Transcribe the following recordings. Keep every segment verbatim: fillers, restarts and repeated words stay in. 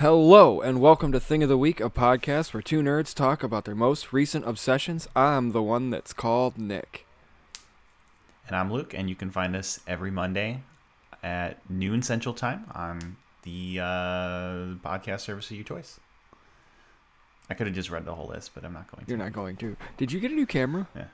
Hello, and welcome to Thing of the Week, a podcast where two nerds talk about their most recent obsessions. I'm the one that's called Nick. And I'm Luke, and you can find us every Monday at noon Central Time on the uh, podcast service of your choice. I could have just read the whole list, but I'm not going to. You're not going to. Did you get a new camera? Yeah.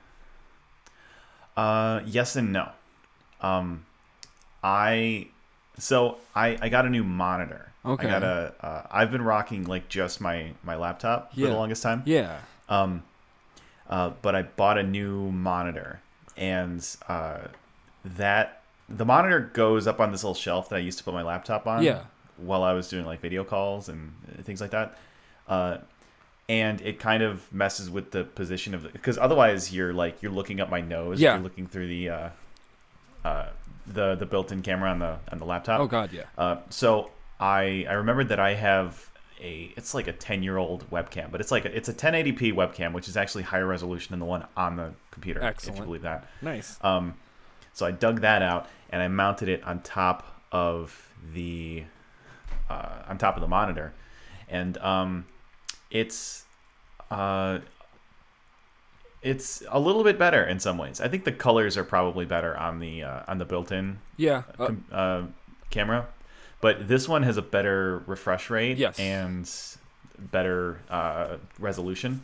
Uh, yes and no. Um, I so I I got a new monitor. Okay. I got a. Uh, I've been rocking like just my my laptop for Yeah. the longest time. Yeah. Um, uh, but I bought a new monitor, and uh, that the monitor goes up on this little shelf that I used to put my laptop on. Yeah. While I was doing like video calls and things like that. Uh, and it kind of messes with the position of the, because otherwise you're like you're looking up my nose. Yeah. You're looking through the uh, uh, the the built-in camera on the on the laptop. Oh God, yeah. Uh, so I I remembered that I have a it's like a ten year old webcam, but it's like a, it's a ten eighty p webcam, which is actually higher resolution than the one on the computer. Excellent. If you believe that. Nice. Um, so I dug that out and I mounted it on top of the uh, on top of the monitor, and um, it's uh, it's a little bit better in some ways. I think the colors are probably better on the uh, on the built-in Yeah. Uh, com- uh, camera, but this one has a better refresh rate Yes. and better uh, resolution.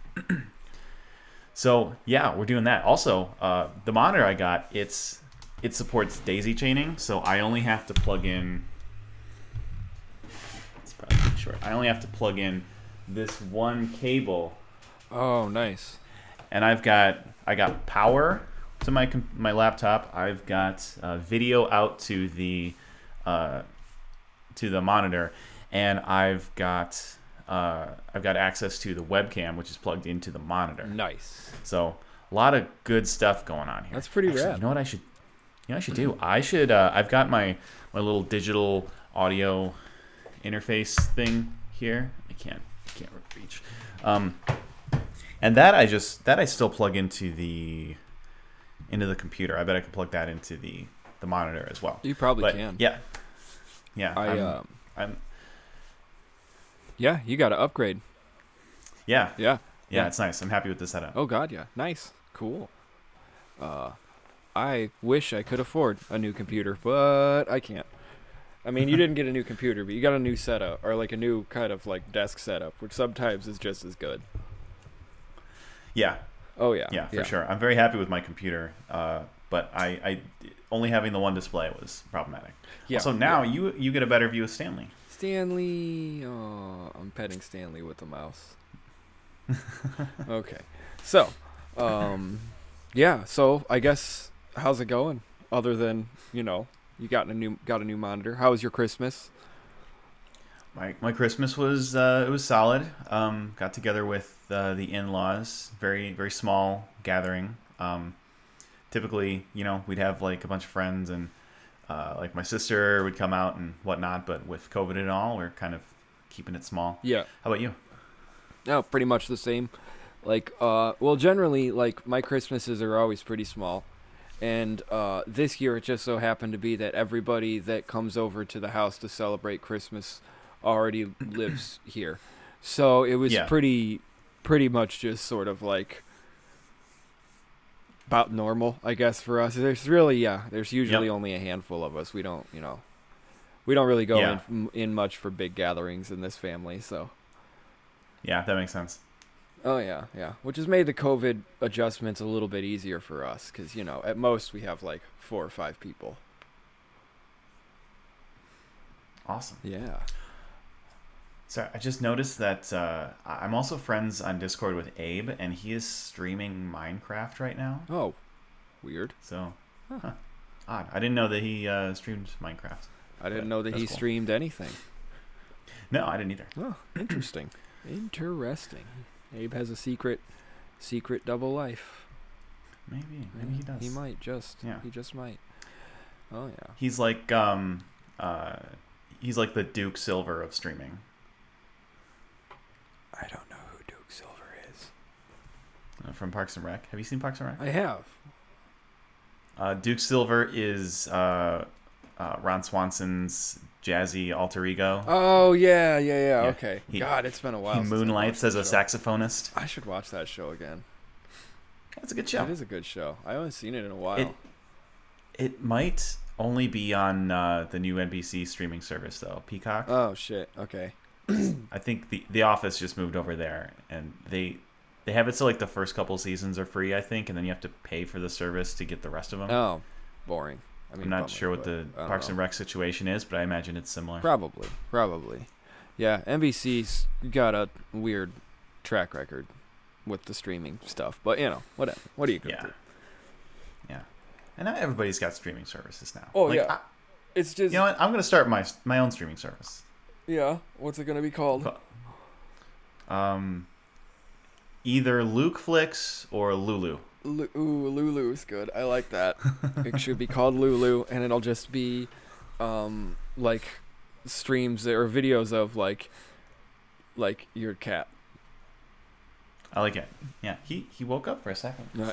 So yeah, we're doing that. Also, uh, the monitor I got, it's it supports daisy chaining, so I only have to plug in. It's probably too short. I only have to plug in this one cable, oh, nice. and I've got I got power to my com- my laptop. I've got uh, video out to the uh, to the monitor, and I've got uh, I've got access to the webcam, which is plugged into the monitor. Nice. So a lot of good stuff going on here. That's pretty Actually, rad. You know what I should? You know what I should do? I should. Uh, I've got my my little digital audio interface thing here. I can't I can't reach. Um, and that I just that I still plug into the into the computer. I bet I can plug that into the the monitor as well. You probably But can. yeah, yeah. I I'm, um. I'm Yeah, you got to upgrade. yeah, Yeah. yeah. Yeah. It's nice. I'm happy with the setup. Oh God, yeah. Nice. Cool. Uh, I wish I could afford a new computer, but I can't. I mean, you didn't get a new computer, but you got a new setup, or like a new kind of like desk setup, which sometimes is just as good. Yeah, Oh yeah. yeah, for sure. I'm very happy with my computer, uh, but I, I only having the one display was problematic. Yeah. So now yeah. you you get a better view of Stanley. Stanley. Oh, I'm petting Stanley with the mouse. Okay. So, um, yeah. So I guess how's it going? Other than you know, you got a new got a new monitor. How was your Christmas? My my Christmas was uh, it was solid. Um, got together with uh, the in-laws. Very very small gathering. Um, typically, you know, we'd have like a bunch of friends and uh, like my sister would come out and whatnot. But with COVID and all, we're kind of keeping it small. Yeah. How about you? No, pretty much the same. Like, uh, well, generally, like my Christmases are always pretty small, and uh, this year it just so happened to be that everybody that comes over to the house to celebrate Christmas already lives here, so it was Yeah. pretty, pretty much just sort of like about normal, I guess, for us. There's really, yeah, there's usually Yep. only a handful of us. We don't, you know, we don't really go Yeah. in in much for big gatherings in this family, so. Yeah, that makes sense. Oh yeah, yeah. Which has made the COVID adjustments a little bit easier for us, because you know, at most we have like four or five people. Awesome. Yeah. So I just noticed that uh, I- I'm also friends on Discord with Abe, and he is streaming Minecraft right now. Oh, weird. So, Huh. huh, odd. I didn't know that he uh, streamed Minecraft. I didn't But know that that's he cool. streamed anything. No, I didn't either. Oh, interesting. Interesting. Abe has a secret, secret double life. Maybe, maybe he does. He might just. Yeah. He just might. Oh yeah. He's like um, uh, he's like the Duke Silver of streaming. I don't know who Duke Silver is. Uh, from Parks and Rec. Have you seen Parks and Rec? I have. Uh, Duke Silver is uh, uh, Ron Swanson's jazzy alter ego. Oh yeah, yeah, yeah. Yeah, Okay. he- God, it's been a while. He since I moonlights watched as that a show. saxophonist. I should watch that show again. It's a good show. It is a good show. I haven't seen it in a while. It it might only be on uh, the new N B C streaming service though, Peacock. Oh shit. Okay. I think the The Office just moved over there, and they they have it so like the first couple seasons are free, I think, and then you have to pay for the service to get the rest of them. Oh, boring. I mean, I'm not bummer, sure what but the I don't Parks know. and Rec situation is, but I imagine it's similar. Probably, probably. Yeah, N B C's got a weird track record with the streaming stuff, but you know, whatever. What are you gonna Yeah. do? Yeah, and not everybody's got streaming services now. Oh, Like, yeah. I, It's just you know what? I'm gonna start my my own streaming service. yeah. What's it gonna be called? Um, either Luke Flicks or Lulu. Lu- Ooh, Lulu is good. I like that. It should be called Lulu, and it'll just be, um, like streams or videos of like, like your cat. I like it. Yeah, he he woke up for a second. No.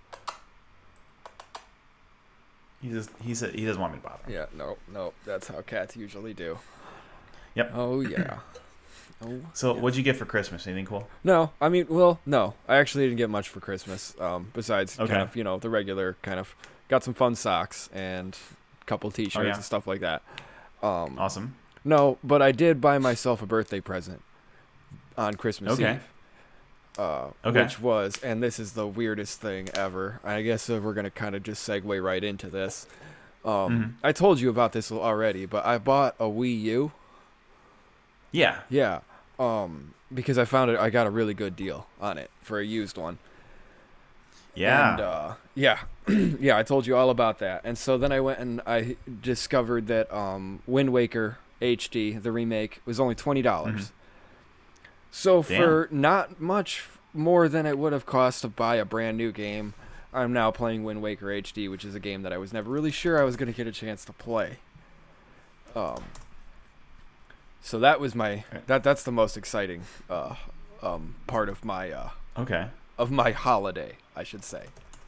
He just he's a, he doesn't want me to bother. Yeah, no, no, that's how cats usually do. Yep. Oh yeah. Oh. So yeah. what'd you get for Christmas? Anything cool? No, I mean, well, no, I actually didn't get much for Christmas. Um, besides Okay. kind of, you know, the regular kind of, got some fun socks and a couple T-shirts Oh, yeah. and stuff like that. Um, Awesome. no, but I did buy myself a birthday present on Christmas Okay. Eve. Uh, Okay. Which was, and this is the weirdest thing ever. I guess uh, we're gonna kind of just segue right into this. Um, Mhm. I told you about this already, but I bought a Wii U. Yeah. Yeah. Um, because I found it, I got a really good deal on it for a used one. Yeah. And, uh, yeah. yeah, I told you all about that. And so then I went and I discovered that um, Wind Waker H D, the remake, was only twenty dollars. Mhm. So Damn. for not much more than it would have cost to buy a brand new game, I'm now playing Wind Waker H D, which is a game that I was never really sure I was going to get a chance to play. Um, so that was my that that's the most exciting uh, um, part of my uh, Okay. of my holiday, I should say.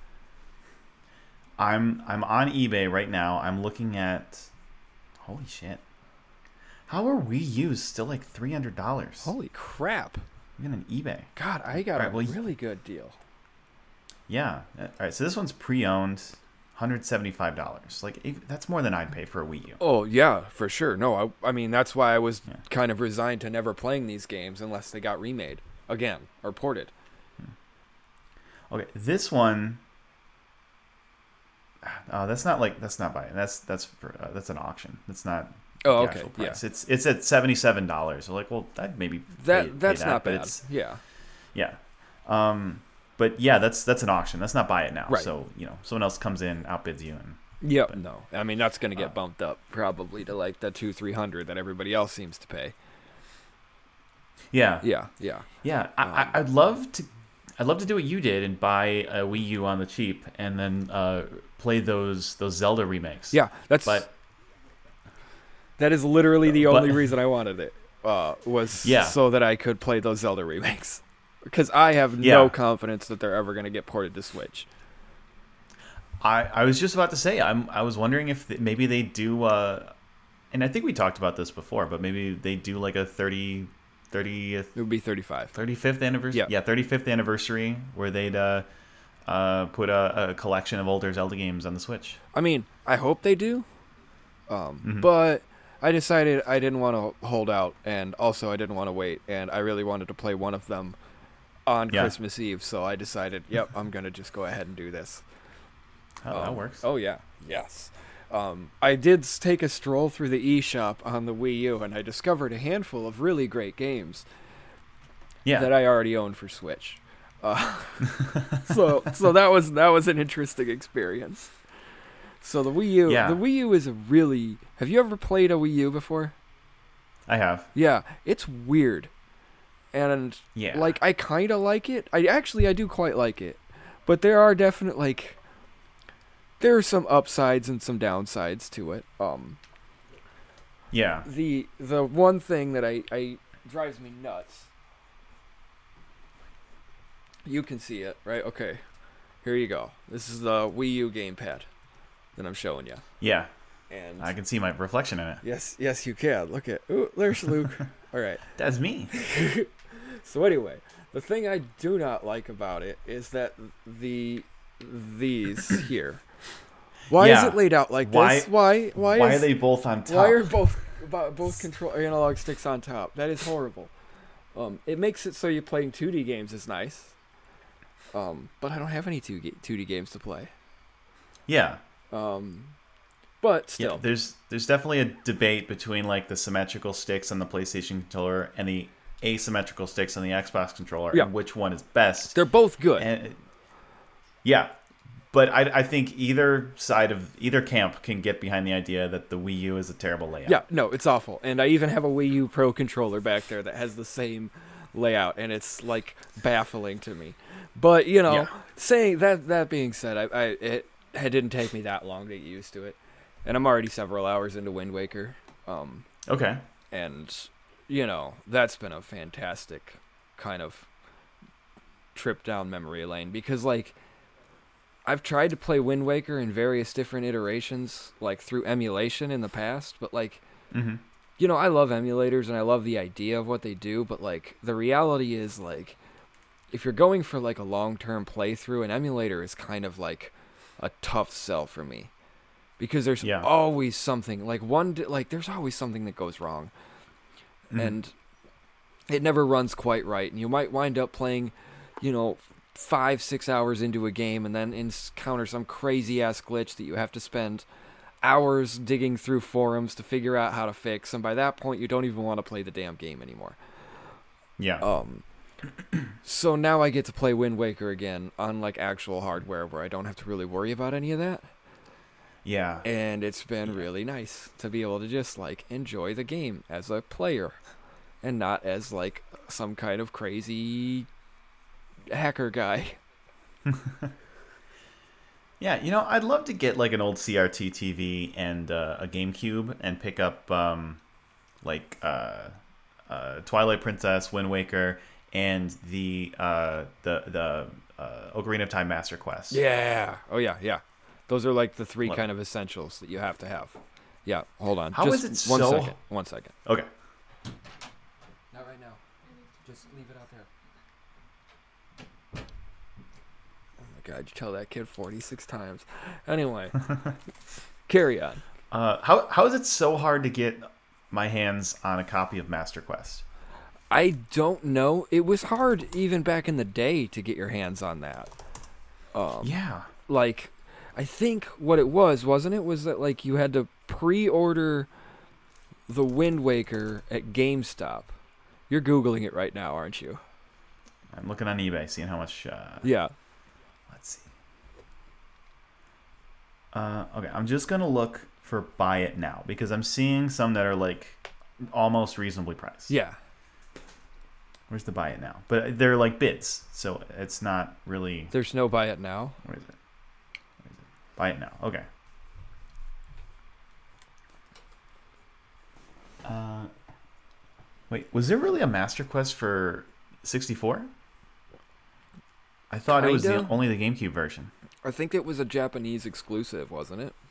I'm I'm on eBay right now. I'm looking at. Holy shit! How are Wii U's still like three hundred dollars? Holy crap! Even on eBay. God, I got All right, a well, y- really good deal. Yeah. Uh, All right. So this one's pre-owned, one hundred seventy-five dollars. Like if, that's more than I'd pay for a Wii U. Oh yeah, for sure. No, I, I mean that's why I was Yeah. kind of resigned to never playing these games unless they got remade again or ported. Okay. This one. Oh, that's not like that's not buying. That's that's for uh, that's an auction. That's not. Oh, the okay, actual yeah. price. It's it's at seventy-seven dollars. So like, well, I'd maybe That pay, pay that's that, not but bad. it's Yeah. yeah. Um, but yeah, that's that's an auction. That's not buy it now. Right. So you know, someone else comes in, outbids you, and Yep. No, I mean that's gonna get Uh, bumped up probably to like the two three hundred that everybody else seems to pay. yeah, Yeah. Yeah. yeah. I, Um, I, I'd love to. I'd love to do what you did and buy a Wii U on the cheap, and then uh, play those those Zelda remakes. Yeah. That's But that is literally the but- only reason I wanted it. Uh, was Yeah. so that I could play those Zelda remakes. Because I have Yeah. no confidence that they're ever gonna get ported to Switch. I, I was just about to say I'm I was wondering if th- maybe they do uh, and I think we talked about this before, but maybe they do like a thirty, thirtieth, It would be thirty-five. thirty-fifth anniversary. Yeah. yeah, thirty-fifth anniversary where they'd uh, uh, put a, a collection of older Zelda games on the Switch. I mean, I hope they do. Um, Mhm. But I decided I didn't want to hold out, and also I didn't want to wait, and I really wanted to play one of them on Yeah. Christmas Eve. So I decided, yep, I'm gonna just go ahead and do this. Oh, that Um, works. Oh yeah, yes. Um, I did s- take a stroll through the eShop on the Wii U, and I discovered a handful of really great games yeah. that I already own for Switch. Uh, so so that was that was an interesting experience. So the Wii U, Yeah. the Wii U is a really. Have you ever played a Wii U before? I have. Yeah, it's weird, and Yeah. like I kind of like it. I actually I do quite like it, but there are definite like there are some upsides and some downsides to it. Um, Yeah. the the one thing that I I drives me nuts. You can see it, right? Okay, here you go. This is the Wii U gamepad that I'm showing you. Yeah. And I can see my reflection in it. yes, yes, you can. Look at, ooh, there's Luke. All right. That's me. So anyway, the thing I do not like about it is that the these here. Why Yeah. is it laid out like Why- this? Why? Why? Why is, are they both on top? Why are both bo- both control analog sticks on top? That is horrible. Um, it makes it so you playing two D games is nice. Um, but I don't have any two two D games to play. Yeah. Um, but Yeah, still, there's there's definitely a debate between like the symmetrical sticks on the PlayStation controller and the asymmetrical sticks on the Xbox controller, Yeah. and which one is best. they're both good. And yeah, but I, I think either side of either camp can get behind the idea that the Wii U is a terrible layout. Yeah, no, it's awful. And I even have a Wii U Pro controller back there that has the same layout, and it's like baffling to me. But you know, Yeah. saying that that being said, I, I it, it didn't take me that long to get used to it, and I'm already several hours into Wind Waker. Um, Okay. and you know that's been a fantastic kind of trip down memory lane because like I've tried to play Wind Waker in various different iterations, like through emulation in the past, but like. Mm-hmm. You know, I love emulators and I love the idea of what they do, but like the reality is like if you're going for like a long-term playthrough, an emulator is kind of like a tough sell for me. Because there's Yeah. always something like one di- like there's always something that goes wrong. Mhm. And it never runs quite right, and you might wind up playing, you know, five, six hours into a game and then encounter some crazy ass glitch that you have to spend hours digging through forums to figure out how to fix, and by that point you don't even want to play the damn game anymore. Yeah. Um so now I get to play Wind Waker again on like actual hardware where I don't have to really worry about any of that, yeah. and it's been really nice to be able to just like enjoy the game as a player and not as like some kind of crazy hacker guy. Yeah, you know, I'd love to get like an old C R T T V and uh, a GameCube and pick up um, like uh, uh, Twilight Princess, Wind Waker, and the uh, the the uh, Ocarina of Time Master Quest. Yeah. Oh yeah, yeah. Those are like the three What? kind of essentials that you have to have. Yeah, hold on. How Just is it one so- second. One second. Okay. Not right now. Just leave it out there. Oh my god, you tell that kid forty-six times. Anyway, carry on. Uh, how how is it so hard to get my hands on a copy of Master Quest? I don't know. It was hard even back in the day to get your hands on that. Um, Yeah. Like, I think what it was, wasn't it, was that like you had to pre-order the Wind Waker at GameStop. You're Googling it right now, aren't you? I'm looking on eBay, seeing how much. Uh, Yeah. Let's see. Uh, okay, I'm just gonna look for buy it now because I'm seeing some that are like almost reasonably priced. Yeah. Where's the buy it now? But they're like bids, so it's not really. There's no buy it now. Where is it? Where is it? Buy it now. Okay. Uh, wait, was there really a Master Quest for sixty-four? I thought it was the, Kinda. only the GameCube version. I think it was a Japanese exclusive, wasn't it?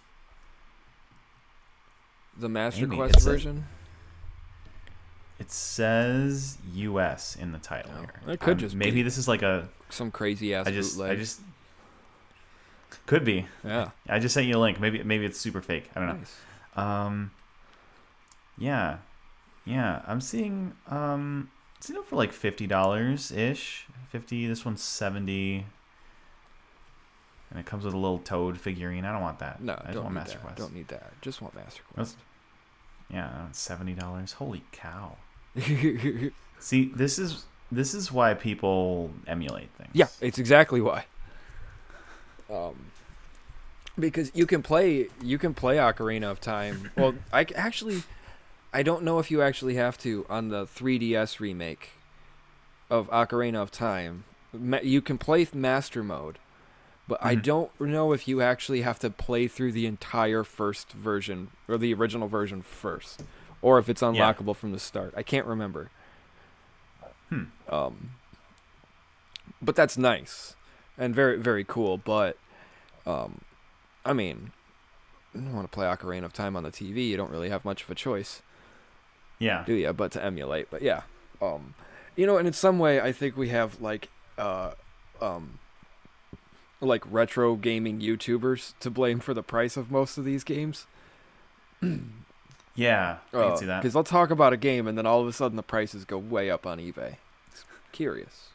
The Master Maybe. Quest It's a- version? It says U S in the title Oh, here. it could Um, just maybe be. this is like a. Some crazy ass I just bootleg. I just could be. Yeah. I just sent you a link. Maybe maybe it's super fake. I don't know. Nice. Um, yeah, yeah. I'm seeing um, it's it for like fifty dollars ish. Fifty. This one's seventy, and it comes with a little Toad figurine. I don't want that. No, I just don't want need Master that. Quest. Don't need that. Just want Master That's- Quest. Yeah, seventy dollars. Holy cow! See, this is this is why people emulate things. Yeah, it's exactly why. Um, because you can play you can play Ocarina of Time. Well, I c- actually I don't know if you actually have to on the three D S remake of Ocarina of Time. Ma- You can play th- Master Mode, but I Mhm. don't know if you actually have to play through the entire first version or the original version first, or if it's unlockable from the start. I can't remember. Hmm. Um, but that's nice and very very cool. But um, I mean, you want to play Ocarina of Time on the T V, you don't really have much of a choice, Yeah. do you? But to emulate. But yeah, um, you know, and in some way, I think we have like, uh, um, like retro gaming YouTubers to blame for the price of most of these games. Yeah, I Uh, can see that. Because I'll talk about a game, and then all of a sudden the prices go way up on eBay. It's curious.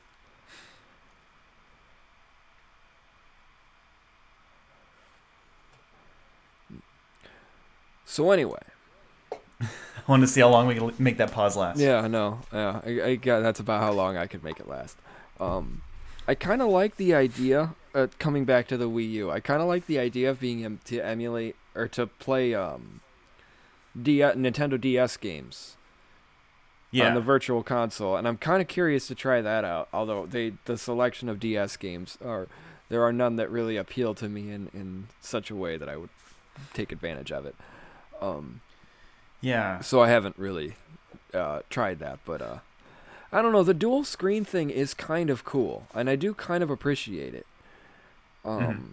So anyway, I want to see how long we can make that pause last. yeah, I know. Yeah, I, I got, that's about how long I could make it last. Um, I kind of like the idea. Uh, coming back to the Wii U, I kind of like the idea of being able to emulate or to play um, D- Nintendo D S games Yeah. on the Virtual Console, and I'm kind of curious to try that out. Although they, the selection of D S games are, there are none that really appeal to me in, in such a way that I would take advantage of it. Um, yeah. so I haven't really uh, tried that, but uh, I don't know. The dual screen thing is kind of cool, and I do kind of appreciate it. Um, Mhm.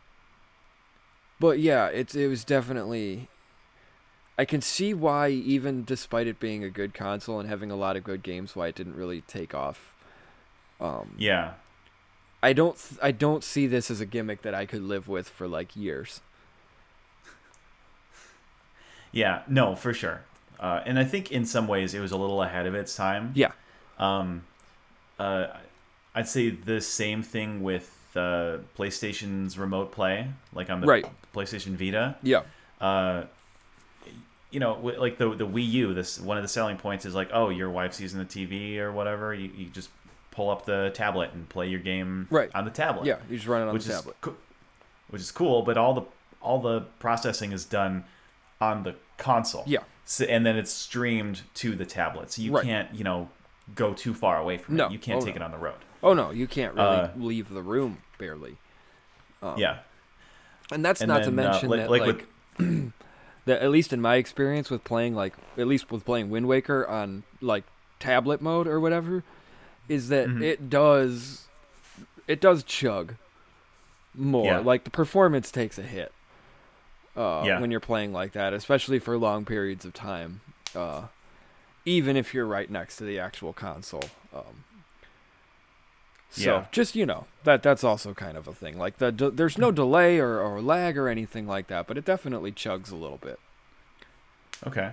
But yeah, it's it was definitely. I can see why, even despite it being a good console and having a lot of good games, why it didn't really take off. Um, Yeah. I don't. Th- I don't see this as a gimmick that I could live with for like years. Yeah. No, for sure. Uh, and I think in some ways it was a little ahead of its time. Yeah. Um, uh, I'd say the same thing with uh, PlayStation's Remote Play, like on the Right. PlayStation Vita. Yeah. Uh, you know, wi- like the the Wii U. This one of the selling points is like, oh, your wife's using the T V or whatever. You, you just pull up the tablet and play your game Right. on the tablet. Yeah. You just run it on which the is tablet. co- which is cool. But all the all the processing is done on the console. Yeah. So, and then it's streamed to the tablet, so you Right. can't, you know, go too far away from No. it. You can't Oh, take no. it on the road. Oh no, you can't really Uh, leave the room barely. Um, Yeah. And that's And not to then, uh, mention like- that, like like, that at least in my experience with playing, like, at least with playing Wind Waker on, like, tablet mode or whatever, is that Mhm. it does, it does chug more. Yeah. Like, the performance takes a hit uh, Yeah. when you're playing like that, especially for long periods of time, uh, even if you're right next to the actual console. Um, So Yeah. just, you know, that that's also kind of a thing. Like the de- there's no delay or, or lag or anything like that, but it definitely chugs a little bit. Okay.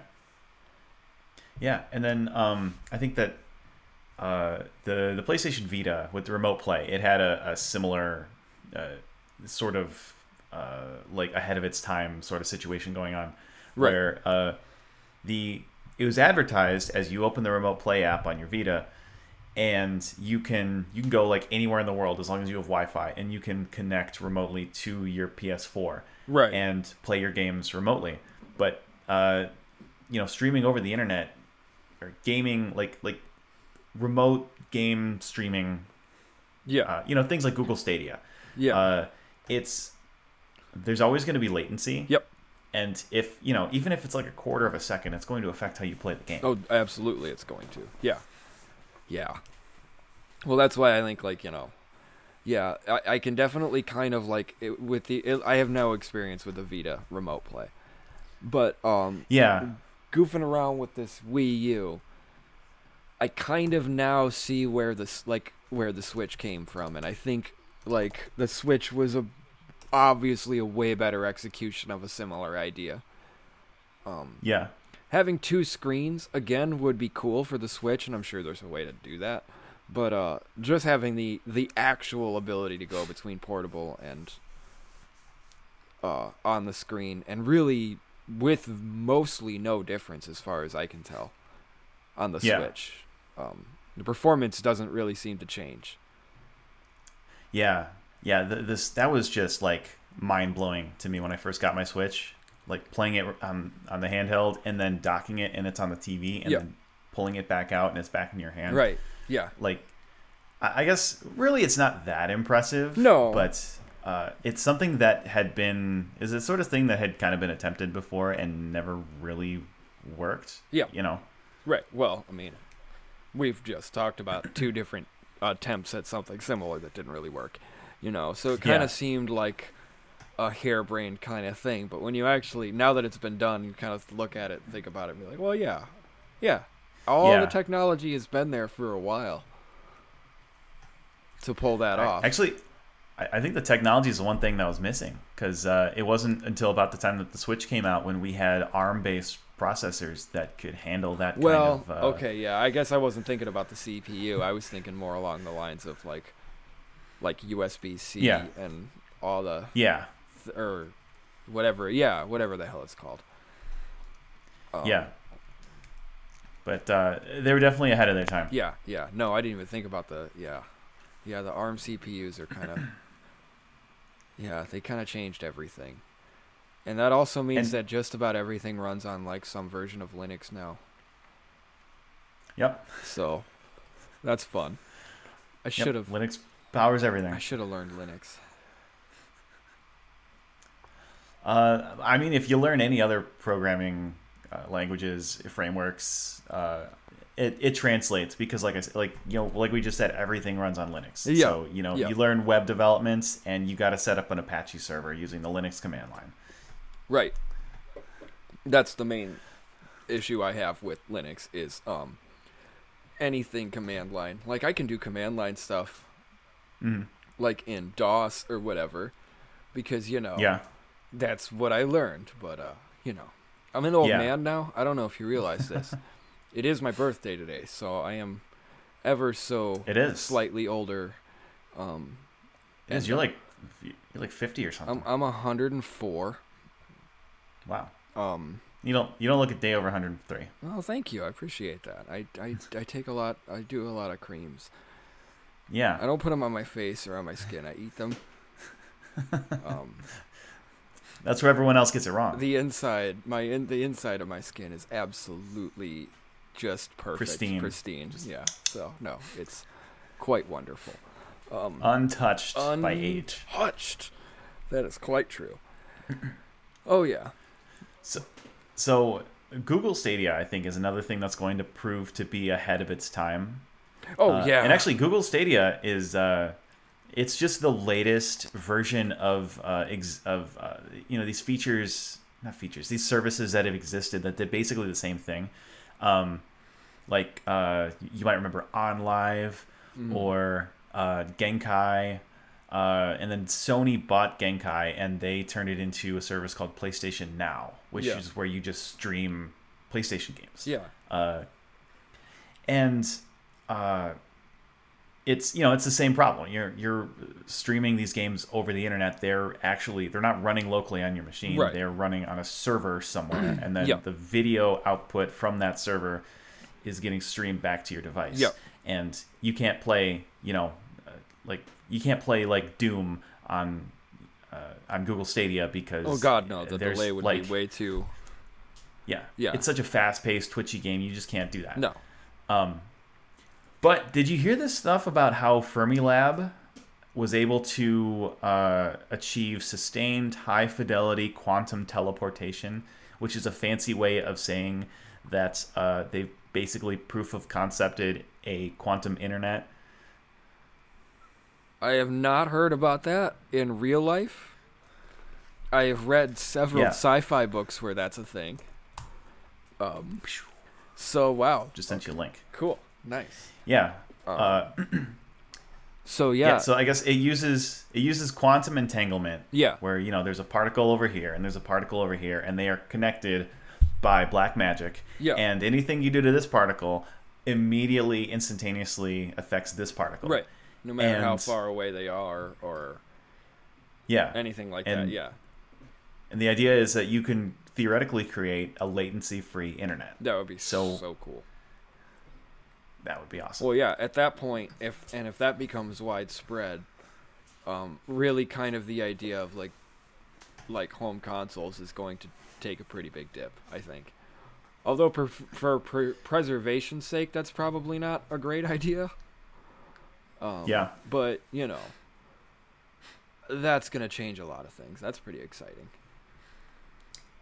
Yeah, and then um, I think that uh, the the PlayStation Vita with the Remote Play, it had a, a similar uh, sort of uh, like ahead of its time sort of situation going on, Right. where uh, the it was advertised as you open the Remote Play app on your Vita, and you can you can go like anywhere in the world as long as you have Wi-Fi, and you can connect remotely to your P S four Right. and play your games remotely. But uh, you know, streaming over the internet or gaming, like like remote game streaming, Yeah. uh, you know, things like Google Stadia. Yeah. Uh, it's there's always going to be latency. Yep. And if you know, even if it's like a quarter of a second, it's going to affect how you play the game. Oh, absolutely, it's going to. Yeah. Yeah. Well, that's why I think, like, you know, yeah, I, I can definitely kind of like it, with the. It, I have no experience with the Vita Remote Play, but um, Yeah. goofing around with this Wii U, I kind of now see where this like where the Switch came from, and I think like the Switch was a obviously a way better execution of a similar idea. Um, Yeah. having two screens again would be cool for the Switch, and I'm sure there's a way to do that. But uh, just having the the actual ability to go between portable and uh, on the screen, and really with mostly no difference as far as I can tell on the Yeah. Switch, um, the performance doesn't really seem to change. Yeah, yeah. Th- this that was just like mind blowing to me when I first got my Switch. Like playing it on on the handheld and then docking it and it's on the T V and Yeah. then pulling it back out and it's back in your hand. Right? Yeah. Like, I I guess really it's not that impressive. No. But uh, it's something that had been is a sort of thing that had kind of been attempted before and never really worked. Yeah. You know. Right. Well, I mean, we've just talked about two different attempts at something similar that didn't really work, you know. So it kind of Yeah. seemed like a harebrained kind of thing. But when you actually, now that it's been done, you kind of look at it and think about it and be like, well, yeah, yeah, all Yeah. the technology has been there for a while to pull that I- off. Actually, I, I think the technology is the one thing that was missing because uh, it wasn't until about the time that the Switch came out when we had ARM-based processors that could handle that Well, kind of. Uh, okay, yeah. I guess I wasn't thinking about the C P U. I was thinking more along the lines of like, like U S B C Yeah. and all the Yeah. th- or whatever. Yeah, whatever the hell it's called. Um, Yeah. But uh, they were definitely ahead of their time. Yeah, yeah. No, I didn't even think about the yeah, yeah. The ARM C P Us are kind of yeah. They kind of changed everything, and that also means And- that just about everything runs on like some version of Linux now. Yep. So that's fun. I Yep. should have. Linux powers everything. I should have learned Linux. Uh, I mean, if you learn any other programming uh, languages, frameworks, uh, it, it translates because, like I said, like you know, like we just said, everything runs on Linux. Yeah. So you know, Yeah. you learn web development, and you got to set up an Apache server using the Linux command line. Right. That's the main issue I have with Linux is um anything command line. Like I can do command line stuff Mm-hmm. like in DOS or whatever because you know Yeah. that's what I learned, but uh you know, I'm an old Yeah. man now. I don't know if you realize this. It is my birthday today, so I am ever so It is. slightly older. Um It is. and You're like you're like fifty or something. I'm I'm one hundred four. Wow. Um You don't you don't look a day over one hundred three. Well, thank you. I appreciate that. I, I, I take a lot. I do a lot of creams. I Yeah. don't put them on my face or on my skin. I eat them. Um, That's where everyone else gets it wrong. the inside, my in, the inside of my skin is absolutely just perfect, Pristine. pristine. Yeah. So no, it's quite wonderful. Um, Untouched by age. untouched. That is quite true. Oh yeah. So, so Google Stadia, I think, is another thing that's going to prove to be ahead of its time. Oh Uh, yeah. And actually, Google Stadia is uh, it's just the latest version of uh, ex- of uh, you know these features, not features, these services that have existed that did basically the same thing. Um, like uh, you might remember OnLive Mm. or uh, Genkai. Uh, and then Sony bought Genkai and they turned it into a service called PlayStation Now, which Yeah. is where you just stream PlayStation games. Yeah. Uh, and uh, it's you know it's the same problem. You're you're streaming these games over the internet. They're actually they're not running locally on your machine. Right. They're running on a server somewhere, and then Yeah. the video output from that server is getting streamed back to your device. Yeah. And you can't play you know uh, like you can't play like Doom on uh, on Google Stadia because Oh God, no. The there's, delay would like, be way too. yeah Yeah. it's such a fast paced twitchy game. You just can't do that. No. Um, but did you hear this stuff about how Fermilab was able to uh, achieve sustained high fidelity quantum teleportation, which is a fancy way of saying that uh, they basically proof of concepted a quantum internet? I have not heard about that in real life. I have read several Yeah. sci-fi books where that's a thing. Um, so wow, Just sent you a link. cool, nice. Yeah. Um, Uh, So yeah. yeah, So I guess it uses it uses quantum entanglement, yeah, where you know there's a particle over here and there's a particle over here, and they are connected by black magic. Yeah. And anything you do to this particle immediately, instantaneously affects this particle. right. No matter how And- far away they are or Yeah. anything like And- that. Yeah, And the idea is that you can theoretically create a latency-free internet. that would be so So- so cool. That would be awesome. Well, yeah. At that point, if and if that becomes widespread, um, really kind of the idea of like like home consoles is going to take a pretty big dip, I think. Although per, for pre- preservation's sake, that's probably not a great idea. Um, Yeah. But you know, that's gonna change a lot of things. That's pretty exciting.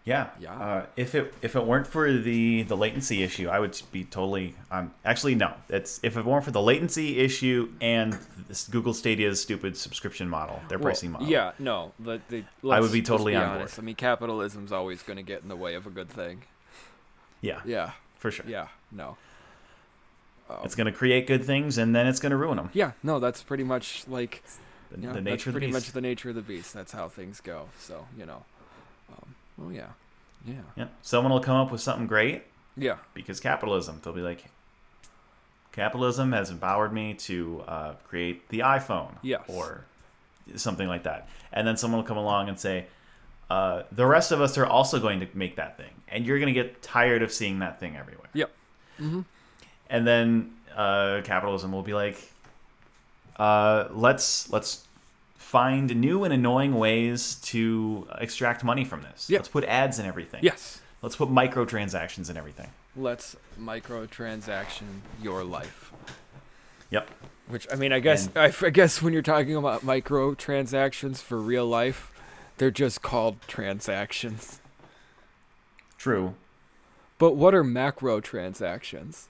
Yeah. Yeah. Uh, if it if it weren't for the the latency issue, I would be totally. Um, actually, no. It's if it weren't for the latency issue and this Google Stadia's stupid subscription model, their Well, pricing model. Yeah, no. The, the, I would be let's totally just be on board. honest. I mean, capitalism's always going to get in the way of a good thing. Yeah. Yeah. For sure. Yeah. No. Um, It's going to create good things and then it's going to ruin them. yeah. No, that's pretty much like The, yeah, the that's nature of the pretty beast. much the nature of the beast. That's how things go. So you know. Um, oh yeah. Yeah. Yeah. Someone will come up with something great Yeah. because capitalism. They'll be like, capitalism has empowered me to uh, create the iPhone. Yes. Or something like that. And then someone will come along and say, uh, the rest of us are also going to make that thing. And you're going to get tired of seeing that thing everywhere. Yep. Mm-hmm. And then uh, capitalism will be like, uh, let's let's find new and annoying ways to extract money from this. Yep. Let's put ads in everything. Yes. Let's put microtransactions in everything. Let's microtransaction your life. Yep. Which I mean, I guess And- I, f- I guess when you're talking about microtransactions for real life, they're just called transactions. True. But what are macro transactions?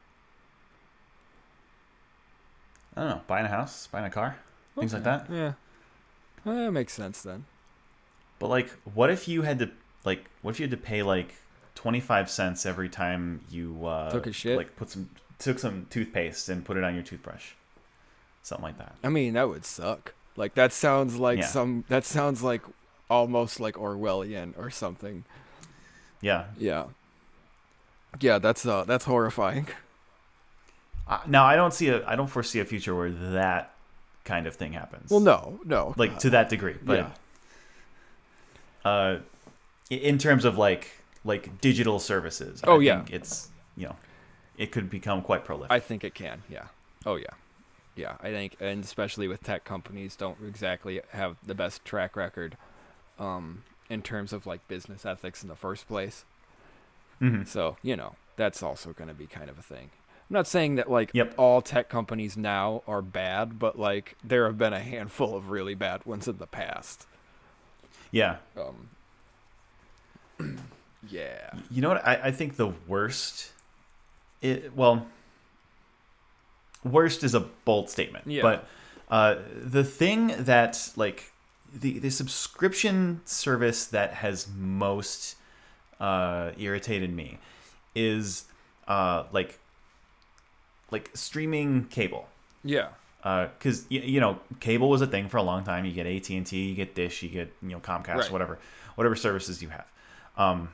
I don't know. Buying a house, buying a car, things like that. Yeah. Well, that makes sense then. But like, what if you had to like, what if you had to pay like twenty-five cents every time you uh, Took a shit? like put some took some toothpaste and put it on your toothbrush, something like that. I mean, that would suck. Like that sounds like Yeah. some. That sounds like almost like Orwellian or something. Yeah. Yeah. Yeah, that's uh, that's horrifying. Uh, now I don't see a I don't foresee a future where that kind of thing happens. Well, no, no. Like to that degree, but yeah. uh, i- in terms of like like digital services. Oh, I yeah. think it's you know, it could become quite prolific. I think it can. Yeah. Oh yeah. Yeah, I think, and especially with tech companies, don't exactly have the best track record, um, in terms of like business ethics in the first place. Mhm. So you know that's also going to be kind of a thing. I'm not saying that like Yep. all tech companies now are bad, but like there have been a handful of really bad ones in the past. Yeah. Um. yeah. You know what? I, I think the worst. It, well, worst is a bold statement. Yeah. But uh, the thing that like the the subscription service that has most uh, irritated me is uh, like like streaming cable. Yeah. Because you, you know, cable was a thing for a long time. You get A T and T, you get Dish, you get you know Comcast, Right. whatever, whatever services you have, um,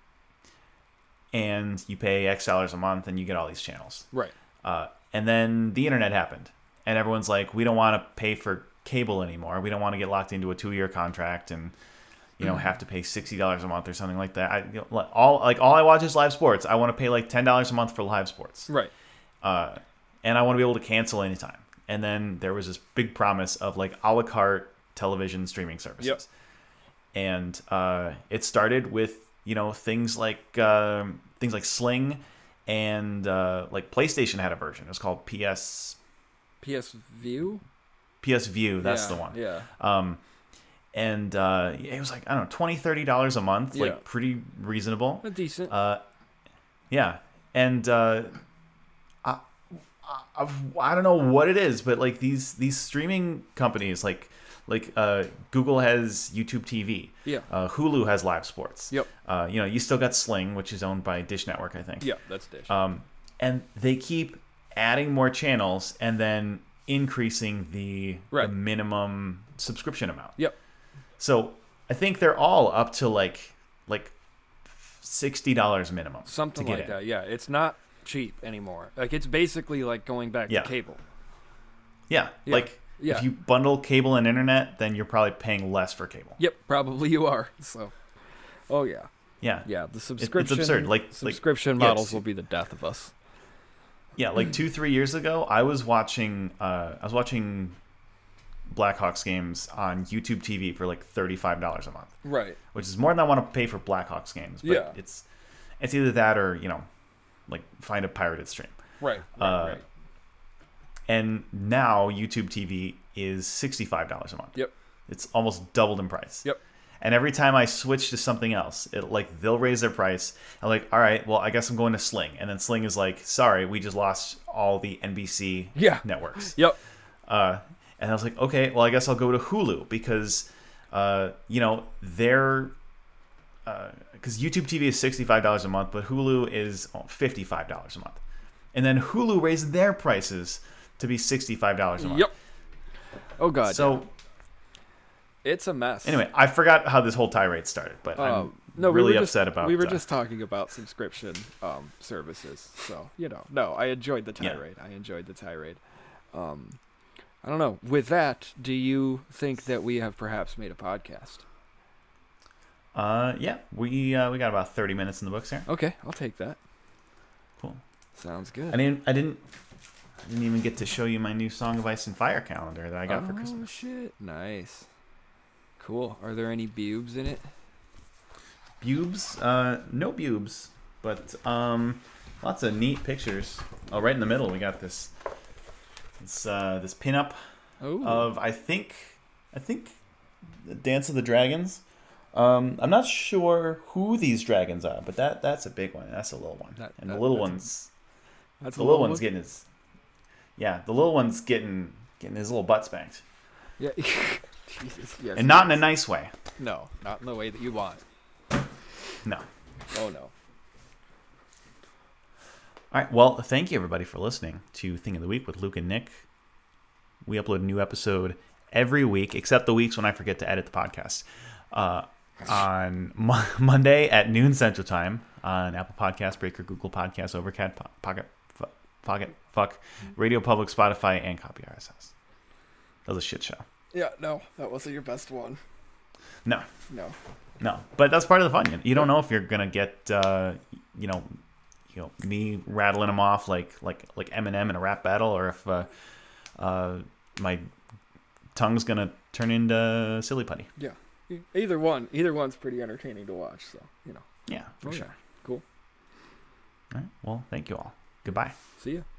and you pay X dollars a month, and you get all these channels. Right. Uh, and then the internet happened, and everyone's like, we don't want to pay for cable anymore. We don't want to get locked into a two-year contract and you know have to pay sixty dollars a month or something like that. I you know, all like all I watch is live sports. I want to pay like ten dollars a month for live sports. Right. Uh, and I want to be able to cancel anytime. And then there was this big promise of like a la carte television streaming services. Yep. And uh, it started with, you know, things like um, things like Sling and uh, like PlayStation had a version. It was called P S P S View. P S View. That's Yeah, the one. Yeah. Um, and uh, it was like, I don't know, twenty dollars, thirty dollars a month. Yeah. Like pretty reasonable. A decent. Uh, yeah, and uh, I, I, I don't know what it is, but like these these streaming companies, like like uh, Google has YouTube T V, Yeah. uh, Hulu has live sports. Yep. Uh, you know, you still got Sling, which is owned by Dish Network, I think. Yeah, that's Dish. Um, and they keep adding more channels and then increasing the, Right. the minimum subscription amount. Yep. So I think they're all up to like like sixty dollars minimum. Something to get like in. that. Yeah, it's not cheap anymore. Like it's basically like going back Yeah. to cable. Yeah, Yeah. like Yeah. if you bundle cable and internet, then you're probably paying less for cable. Yep, probably you are. So, oh yeah, Yeah, yeah. The subscription, absurd. Like- like- subscription yeah, models it's- will be the death of us. yeah. Like two, three years ago, I was watching. Uh, I was watching Blackhawks games on YouTube T V for like thirty-five dollars a month, Right. which is more than I want to pay for Blackhawks games. But Yeah. it's it's either that or you know, like find a pirated stream. Right. Right. Uh, right. And now YouTube T V is sixty-five dollars a month. Yep. It's almost doubled in price. Yep. And every time I switch to something else, it like they'll raise their price. I'm like, all right, well, I guess I'm going to Sling. And then Sling is like, sorry, we just lost all the N B C Yeah. networks. Yep. Uh, and I was like, okay, well, I guess I'll go to Hulu because, uh, you know, they're because uh, YouTube T V is sixty-five dollars a month, but Hulu is fifty-five dollars a month. And then Hulu raised their prices to be sixty-five dollars a month. Yep. Oh God. So. Yeah. It's a mess. Anyway, I forgot how this whole tirade started, but Um, I'm no, really we were upset just, about. We were uh, just talking about subscription um, services, so you know. No, I enjoyed the tirade. Yeah. I enjoyed the tirade. Um, I don't know. With that, do you think that we have perhaps made a podcast? Uh, yeah, we uh, we got about thirty minutes in the books here. Okay, I'll take that. Cool. Sounds good. I didn't. I didn't. I didn't even get to show you my new Song of Ice and Fire calendar that I got oh, for Christmas. Oh shit! Nice. Cool. Are there any bubes in it? Bubes? Uh, no bubes, but um, lots of neat pictures. Oh, right in the middle, we got this. This uh, this pinup Ooh. of I think I think the Dance of the Dragons. Um, I'm not sure who these dragons are, but that that's a big one. That's a little one, that, and that, the little that's one's a, that's the a little one? one's getting his yeah the little one's getting getting his little butt spanked. Yeah. Jesus. Yes. And not yes. in a nice way. No, not in the way that you want. No. Oh no. All right. Well, thank you everybody for listening to Thing of the Week with Luke and Nick. We upload a new episode every week, except the weeks when I forget to edit the podcast. Uh, on Mo- Monday at noon Central Time on Apple Podcasts, Breaker, Google Podcasts, Overcast, po- Pocket, fu- Pocket, Fuck, Radio Public, Spotify, and Copy R S S. That was a shit show. Yeah, no, that wasn't your best one. No. No. No, but that's part of the fun. You, you don't know if you're gonna get, uh, you know, you know, me rattling them off like like like Eminem in a rap battle, or if uh, uh, my tongue's gonna turn into silly putty. Yeah. Either one. Either one's pretty entertaining to watch. So you know. Yeah, for oh, sure. Yeah. Cool. All right. Well, thank you all. Goodbye. See ya.